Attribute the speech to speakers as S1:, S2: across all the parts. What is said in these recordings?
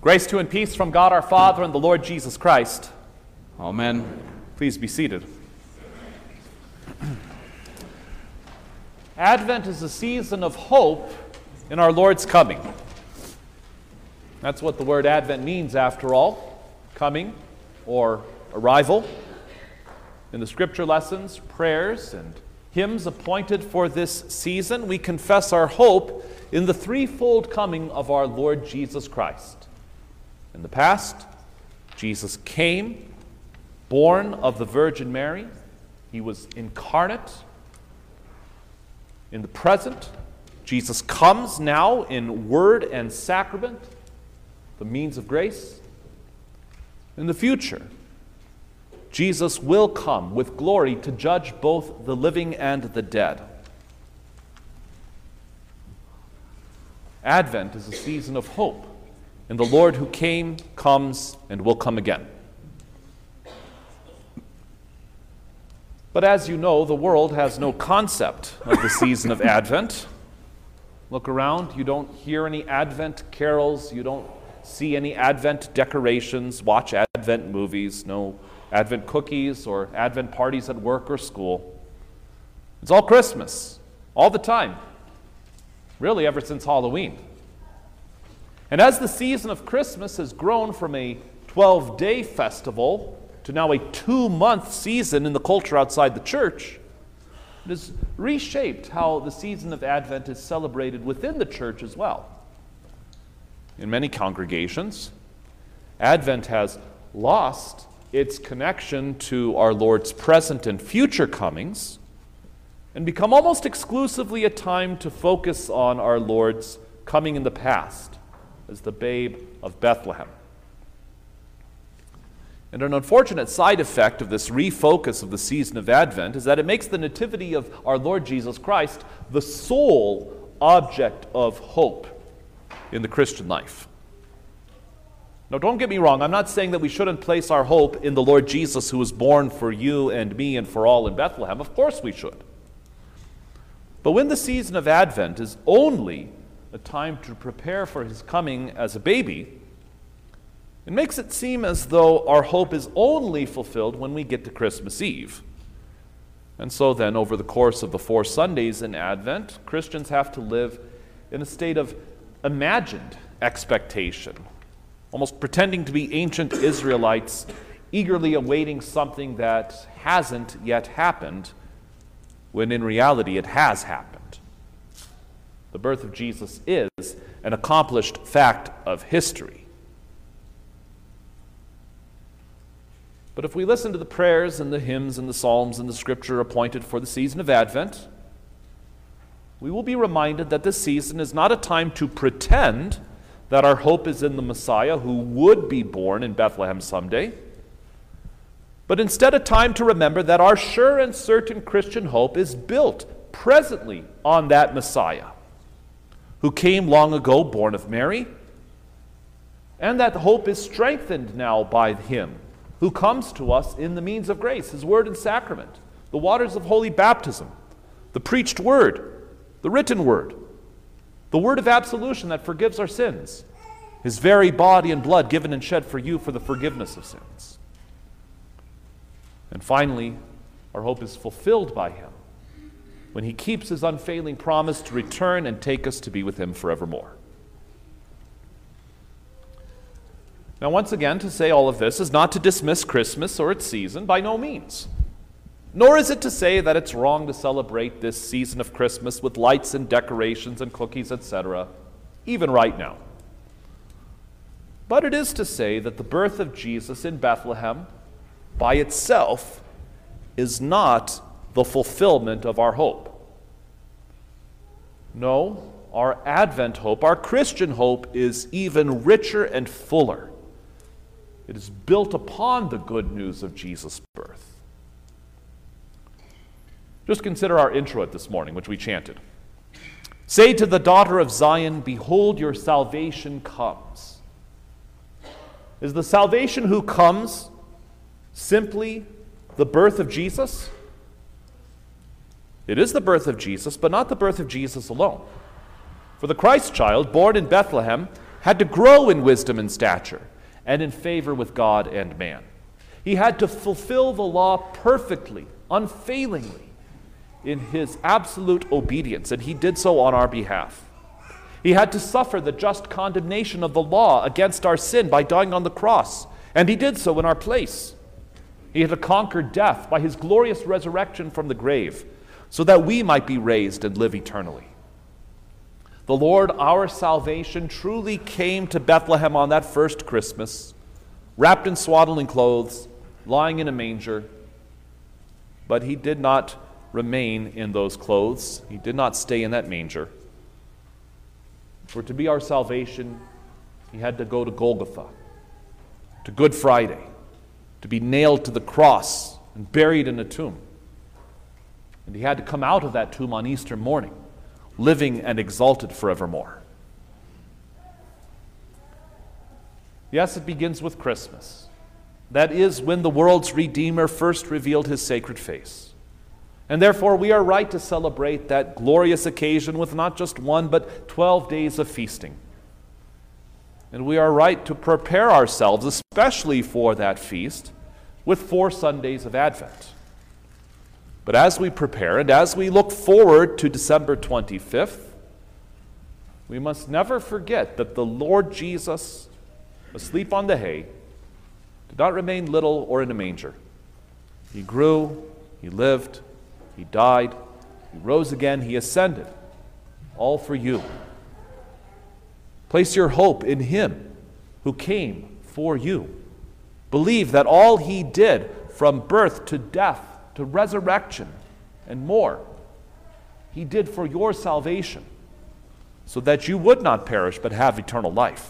S1: Grace to and peace from God our Father and the Lord Jesus Christ.
S2: Amen.
S1: Please be seated. Advent is a season of hope in our Lord's coming. That's what the word Advent means, after all, coming or arrival. In the scripture lessons, prayers, and hymns appointed for this season, we confess our hope in the threefold coming of our Lord Jesus Christ. In the past, Jesus came, born of the Virgin Mary. He was incarnate. In the present, Jesus comes now in word and sacrament, the means of grace. In the future, Jesus will come with glory to judge both the living and the dead. Advent is a season of hope in the Lord who came, comes, and will come again. But as you know, the world has no concept of the season of Advent. Look around, you don't hear any Advent carols, you don't see any Advent decorations, watch Advent movies, no Advent cookies or Advent parties at work or school. It's all Christmas, all the time, really ever since Halloween. And as the season of Christmas has grown from a 12-day festival to now a 2-month season in the culture outside the church, it has reshaped how the season of Advent is celebrated within the church as well. In many congregations, Advent has lost its connection to our Lord's present and future comings and become almost exclusively a time to focus on our Lord's coming in the past as the babe of Bethlehem. And an unfortunate side effect of this refocus of the season of Advent is that it makes the nativity of our Lord Jesus Christ the sole object of hope in the Christian life. Now, don't get me wrong, I'm not saying that we shouldn't place our hope in the Lord Jesus who was born for you and me and for all in Bethlehem. Of course we should. But when the season of Advent is only a time to prepare for his coming as a baby, it makes it seem as though our hope is only fulfilled when we get to Christmas Eve. And so then, over the course of the 4 Sundays in Advent, Christians have to live in a state of imagined expectation, almost pretending to be ancient Israelites, eagerly awaiting something that hasn't yet happened, when in reality it has happened. The birth of Jesus is an accomplished fact of history. But if we listen to the prayers and the hymns and the psalms and the scripture appointed for the season of Advent, we will be reminded that this season is not a time to pretend that our hope is in the Messiah who would be born in Bethlehem someday, but instead a time to remember that our sure and certain Christian hope is built presently on that Messiah who came long ago, born of Mary, and that hope is strengthened now by him who comes to us in the means of grace, his word and sacrament, the waters of holy baptism, the preached word, the written word, the word of absolution that forgives our sins, his very body and blood given and shed for you for the forgiveness of sins. And finally, our hope is fulfilled by him when he keeps his unfailing promise to return and take us to be with him forevermore. Now, once again, to say all of this is not to dismiss Christmas or its season, by no means. Nor is it to say that it's wrong to celebrate this season of Christmas with lights and decorations and cookies, etc., even right now. But it is to say that the birth of Jesus in Bethlehem by itself is not the fulfillment of our hope. No, our Advent hope, our Christian hope, is even richer and fuller. It is built upon the good news of Jesus' birth. Just consider our introit this morning, which we chanted. Say to the daughter of Zion, behold, your salvation comes. Is the salvation who comes simply the birth of Jesus? It is the birth of Jesus, but not the birth of Jesus alone. For the Christ child, born in Bethlehem, had to grow in wisdom and stature and in favor with God and man. He had to fulfill the law perfectly, unfailingly, in his absolute obedience, and he did so on our behalf. He had to suffer the just condemnation of the law against our sin by dying on the cross, and he did so in our place. He had to conquer death by his glorious resurrection from the grave, so that we might be raised and live eternally. The Lord, our salvation, truly came to Bethlehem on that first Christmas, wrapped in swaddling clothes, lying in a manger, but he did not remain in those clothes. He did not stay in that manger. For to be our salvation, he had to go to Golgotha, to Good Friday, to be nailed to the cross and buried in a tomb. And he had to come out of that tomb on Easter morning, living and exalted forevermore. Yes, it begins with Christmas. That is when the world's Redeemer first revealed his sacred face. And therefore we are right to celebrate that glorious occasion with not just one, but 12 days of feasting. And we are right to prepare ourselves, especially for that feast, with 4 Sundays of Advent. But as we prepare and as we look forward to December 25th, we must never forget that the Lord Jesus, asleep on the hay, did not remain little or in a manger. He grew, he lived, he died, he rose again, he ascended, all for you. Place your hope in him who came for you. Believe that all he did from birth to death to resurrection and more, he did for your salvation, so that you would not perish but have eternal life.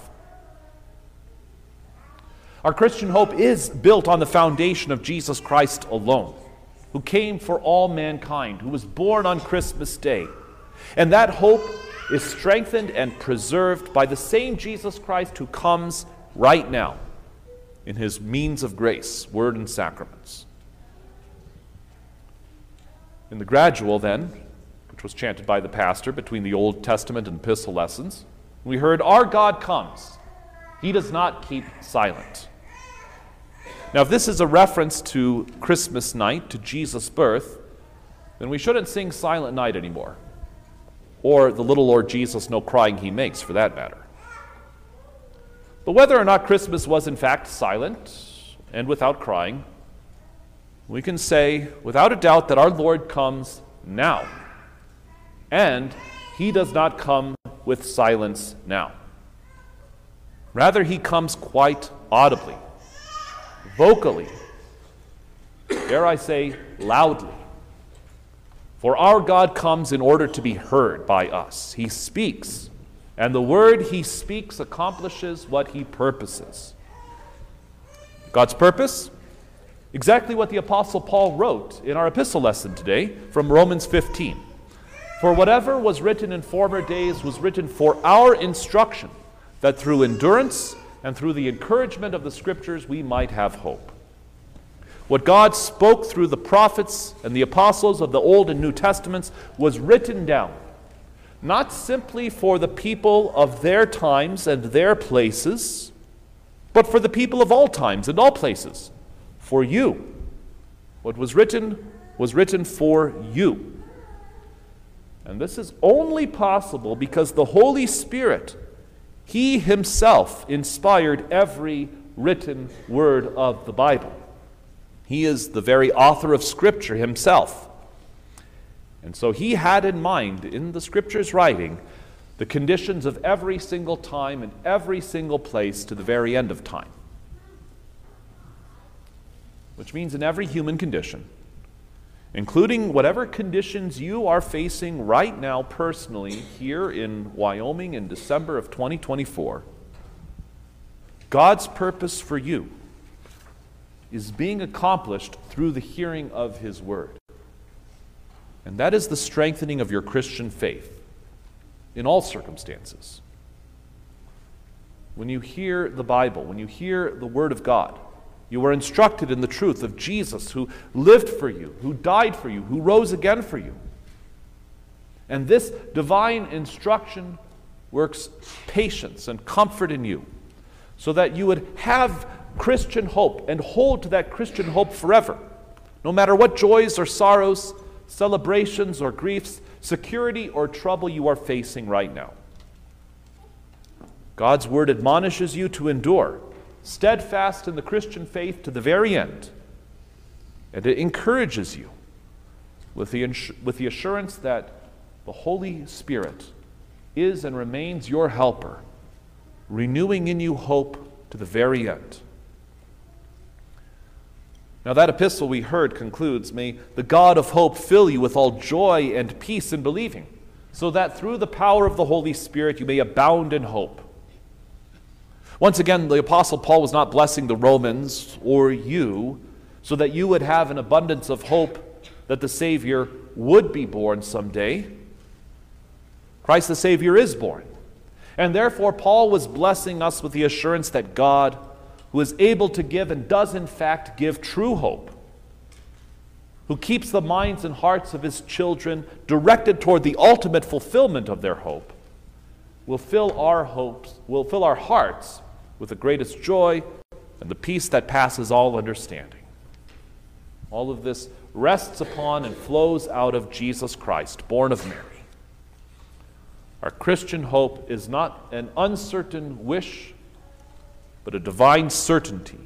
S1: Our Christian hope is built on the foundation of Jesus Christ alone, who came for all mankind, who was born on Christmas Day. And that hope is strengthened and preserved by the same Jesus Christ who comes right now in his means of grace, word and sacraments. In the gradual, then, which was chanted by the pastor between the Old Testament and epistle lessons, we heard, "Our God comes. He does not keep silent." Now, if this is a reference to Christmas night, to Jesus' birth, then we shouldn't sing Silent Night anymore, or the little Lord Jesus, no crying he makes, for that matter. But whether or not Christmas was in fact silent and without crying, we can say without a doubt that our Lord comes now, and he does not come with silence now. Rather, he comes quite audibly, vocally, dare I say, loudly. For our God comes in order to be heard by us. He speaks, and the word he speaks accomplishes what he purposes. God's purpose? Exactly what the Apostle Paul wrote in our epistle lesson today from Romans 15. For whatever was written in former days was written for our instruction, that through endurance and through the encouragement of the Scriptures we might have hope. What God spoke through the prophets and the apostles of the Old and New Testaments was written down, not simply for the people of their times and their places, but for the people of all times and all places, for you. What was written for you. And this is only possible because the Holy Spirit, he himself, inspired every written word of the Bible. He is the very author of Scripture himself. And so he had in mind, in the Scripture's writing, the conditions of every single time and every single place to the very end of time. Which means in every human condition, including whatever conditions you are facing right now personally here in Wyoming in December of 2024, God's purpose for you is being accomplished through the hearing of his word. And that is the strengthening of your Christian faith in all circumstances. When you hear the Bible, when you hear the word of God, you are instructed in the truth of Jesus, who lived for you, who died for you, who rose again for you. And this divine instruction works patience and comfort in you, so that you would have Christian hope and hold to that Christian hope forever, no matter what joys or sorrows, celebrations or griefs, security or trouble you are facing right now. God's word admonishes you to endure, steadfast in the Christian faith to the very end, and it encourages you with the assurance that the Holy Spirit is and remains your helper, renewing in you hope to the very end. Now that epistle we heard concludes, "May the God of hope fill you with all joy and peace in believing, so that through the power of the Holy Spirit you may abound in hope." Once again, the Apostle Paul was not blessing the Romans or you so that you would have an abundance of hope that the Savior would be born someday. Christ the Savior is born. And therefore, Paul was blessing us with the assurance that God, who is able to give and does in fact give true hope, who keeps the minds and hearts of his children directed toward the ultimate fulfillment of their hope, will fill our hearts with the greatest joy and the peace that passes all understanding. All of this rests upon and flows out of Jesus Christ, born of Mary. Our Christian hope is not an uncertain wish, but a divine certainty.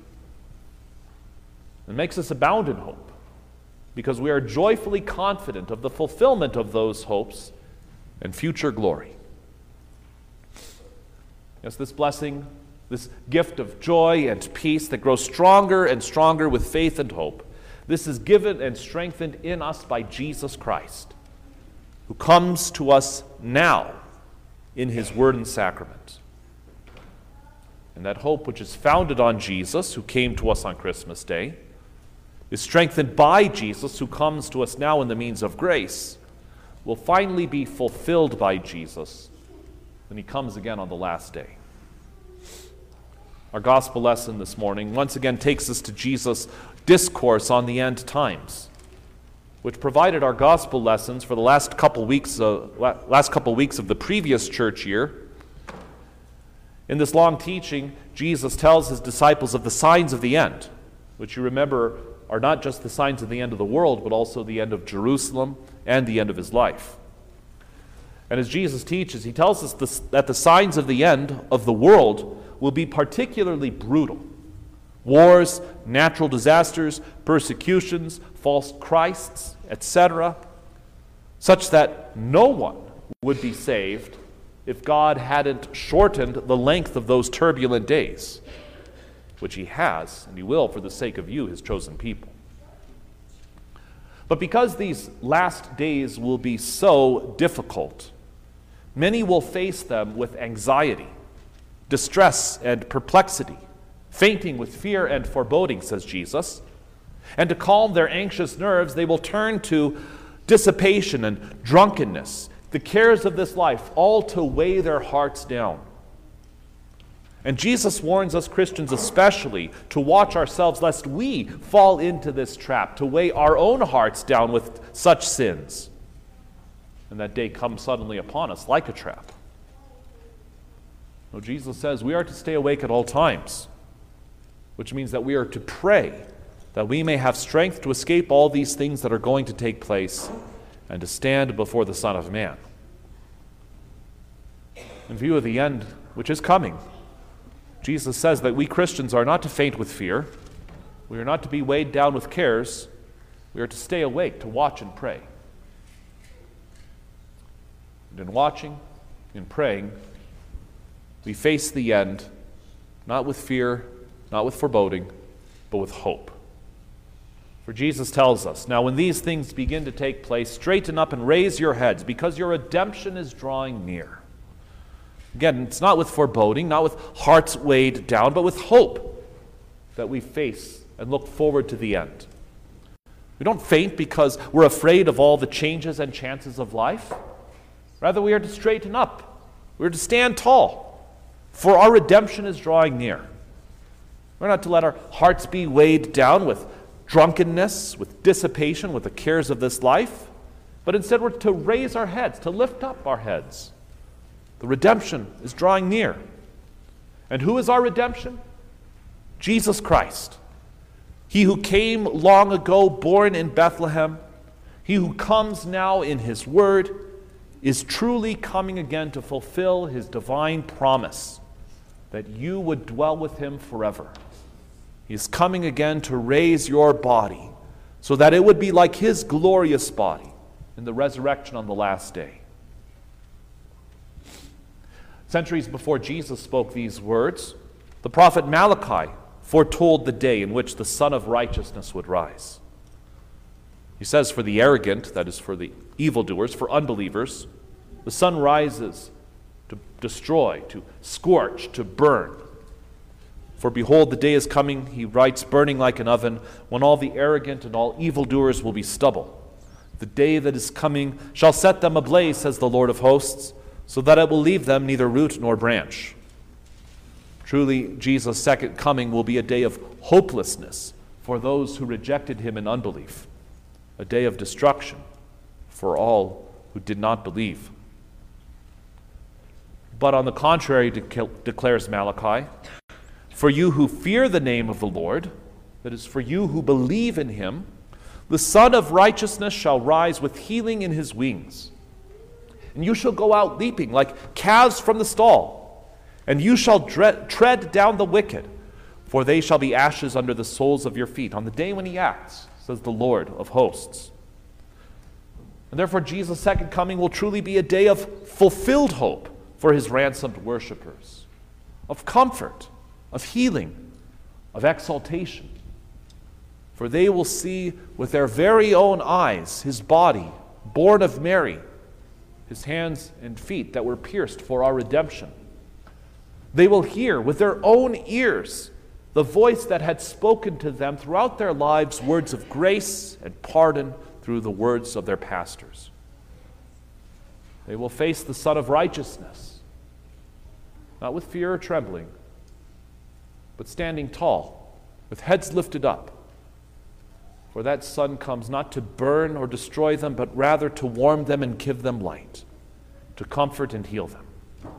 S1: It makes us abound in hope, because we are joyfully confident of the fulfillment of those hopes and future glory. Yes, this blessing, this gift of joy and peace that grows stronger and stronger with faith and hope, this is given and strengthened in us by Jesus Christ, who comes to us now in his word and sacrament. And that hope, which is founded on Jesus, who came to us on Christmas Day, is strengthened by Jesus, who comes to us now in the means of grace, will finally be fulfilled by Jesus when he comes again on the last day. Our gospel lesson this morning once again takes us to Jesus' discourse on the end times, which provided our gospel lessons for the last couple weeks of the previous church year. In this long teaching, Jesus tells his disciples of the signs of the end, which you remember are not just the signs of the end of the world, but also the end of Jerusalem and the end of his life. And as Jesus teaches, he tells us that the signs of the end of the world will be particularly brutal. Wars, natural disasters, persecutions, false Christs, etc., such that no one would be saved if God hadn't shortened the length of those turbulent days, which he has, and he will for the sake of you, his chosen people. But because these last days will be so difficult, many will face them with anxiety, distress and perplexity, fainting with fear and foreboding, says Jesus. And to calm their anxious nerves, they will turn to dissipation and drunkenness, the cares of this life, all to weigh their hearts down. And Jesus warns us Christians especially to watch ourselves lest we fall into this trap, to weigh our own hearts down with such sins. And that day comes suddenly upon us like a trap. No, Jesus says we are to stay awake at all times, which means that we are to pray that we may have strength to escape all these things that are going to take place and to stand before the Son of Man. In view of the end which is coming, Jesus says that we Christians are not to faint with fear. We are not to be weighed down with cares. We are to stay awake, to watch and pray. And in watching, in praying, we face the end, not with fear, not with foreboding, but with hope. For Jesus tells us, "Now when these things begin to take place, straighten up and raise your heads, because your redemption is drawing near." Again, it's not with foreboding, not with hearts weighed down, but with hope that we face and look forward to the end. We don't faint because we're afraid of all the changes and chances of life. Rather, we are to straighten up. We are to stand tall, for our redemption is drawing near. We're not to let our hearts be weighed down with drunkenness, with dissipation, with the cares of this life, but instead we're to raise our heads, to lift up our heads, The redemption is drawing near. And who is our redemption? Jesus Christ. He who came long ago, born in Bethlehem, he who comes now in his word, is truly coming again to fulfill his divine promise that you would dwell with him forever. He is coming again to raise your body so that it would be like his glorious body in the resurrection on the last day. Centuries before Jesus spoke these words, the prophet Malachi foretold the day in which the Son of Righteousness would rise. He says, for the arrogant, that is for the evildoers, for unbelievers, the sun rises to destroy, to scorch, to burn. For behold, the day is coming, he writes, burning like an oven, when all the arrogant and all evildoers will be stubble. The day that is coming shall set them ablaze, says the Lord of hosts, so that it will leave them neither root nor branch. Truly, Jesus' second coming will be a day of hopelessness for those who rejected him in unbelief, a day of destruction for all who did not believe. But on the contrary, declares Malachi, for you who fear the name of the Lord, that is, for you who believe in him, the Son of Righteousness shall rise with healing in his wings. And you shall go out leaping like calves from the stall, and you shall tread down the wicked, for they shall be ashes under the soles of your feet on the day when he acts, says the Lord of hosts. And therefore Jesus' second coming will truly be a day of fulfilled hope for his ransomed worshipers, of comfort, of healing, of exaltation. For they will see with their very own eyes his body, born of Mary, his hands and feet that were pierced for our redemption. They will hear with their own ears the voice that had spoken to them throughout their lives words of grace and pardon through the words of their pastors. They will face the Son of Righteousness, not with fear or trembling, but standing tall, with heads lifted up. For that sun comes not to burn or destroy them, but rather to warm them and give them light, to comfort and heal them.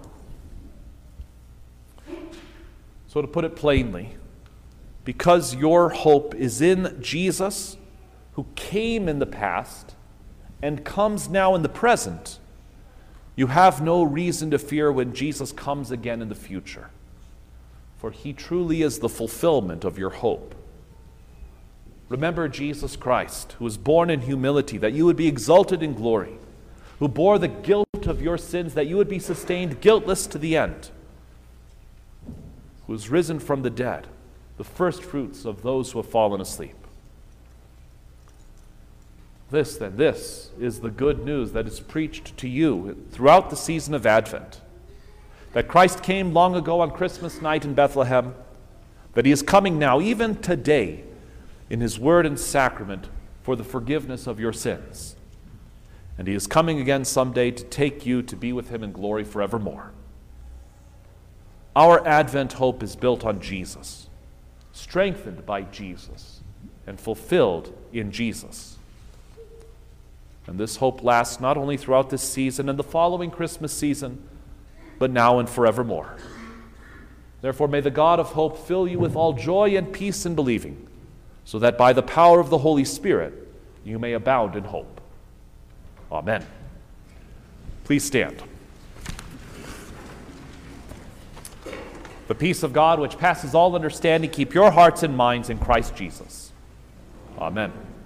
S1: So to put it plainly, because your hope is in Jesus, who came in the past and comes now in the present, you have no reason to fear when Jesus comes again in the future, for he truly is the fulfillment of your hope. Remember Jesus Christ, who was born in humility, that you would be exalted in glory, who bore the guilt of your sins, that you would be sustained guiltless to the end, who was risen from the dead, the first fruits of those who have fallen asleep. This is the good news that is preached to you throughout the season of Advent, that Christ came long ago on Christmas night in Bethlehem, that he is coming now, even today, in his word and sacrament for the forgiveness of your sins. And he is coming again someday to take you to be with him in glory forevermore. Our Advent hope is built on Jesus, strengthened by Jesus, and fulfilled in Jesus. And this hope lasts not only throughout this season and the following Christmas season, but now and forevermore. Therefore, may the God of hope fill you with all joy and peace in believing, so that by the power of the Holy Spirit you may abound in hope. Amen. Please stand. The peace of God, which passes all understanding, keep your hearts and minds in Christ Jesus. Amen.